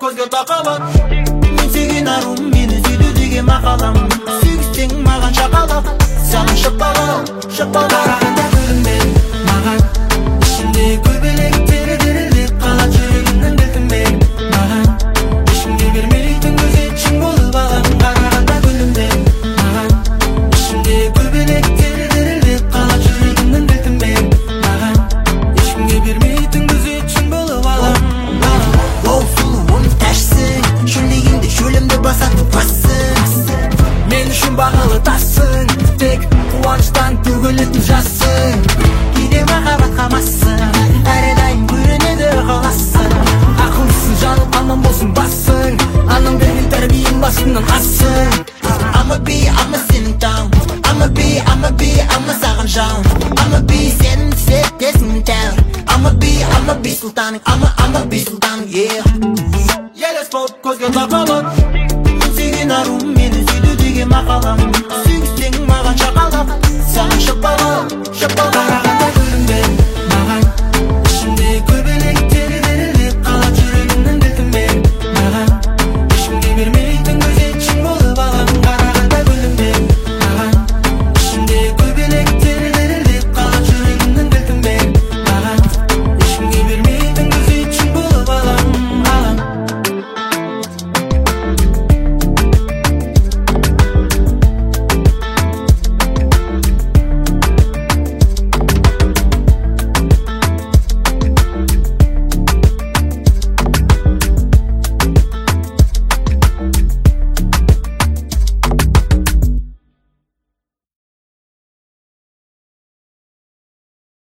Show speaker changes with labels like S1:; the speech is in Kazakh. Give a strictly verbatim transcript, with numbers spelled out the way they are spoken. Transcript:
S1: көзге тақалат. Мен сүйген арум, мені сүйді деген мақалам. Сүйгістең маған шақалақ, саған шапалақ, шапалақ. Қарағанда көрінбей маған, ішімде көбелек тері-терелеп қалат. Жүрегімнің білдіңбей маған, ешкімге бермейтін күзетшің болып алам. Қарағанда көрінбей маған, ішімде көбелек тері-терелеп қалат. Жүрегімнің білдіңбей маған, ешкімге бермейтін күзетшің болып алам. Оу сұлу оның тәшсің, шөлдегенде шөлімді басатын бассың. Мен үшін бағалы тассың, тек қуаныштан төгілетін жассың. Кейде махаббатқа массың, әрдайым көрінеді қаласың. Ақылсың, жаным аман болсын бассың, аның берген тәрбиең басыңнан ассың. I'ma be, I'ma сенің таң, I'ma be, I'ma be, I'ma саған жауын. I'ma be, сенің сеттесің тәуір. I'ma be, I'ma be сұлтаның, I'ma, I'ma be сұлтаның, yeah. Елес болып көзге тақалат. Мен сүйген арум, мені сүйді деген мақалам. Сүйгістең маған шақалақ, саған шапалақ, шапалақ.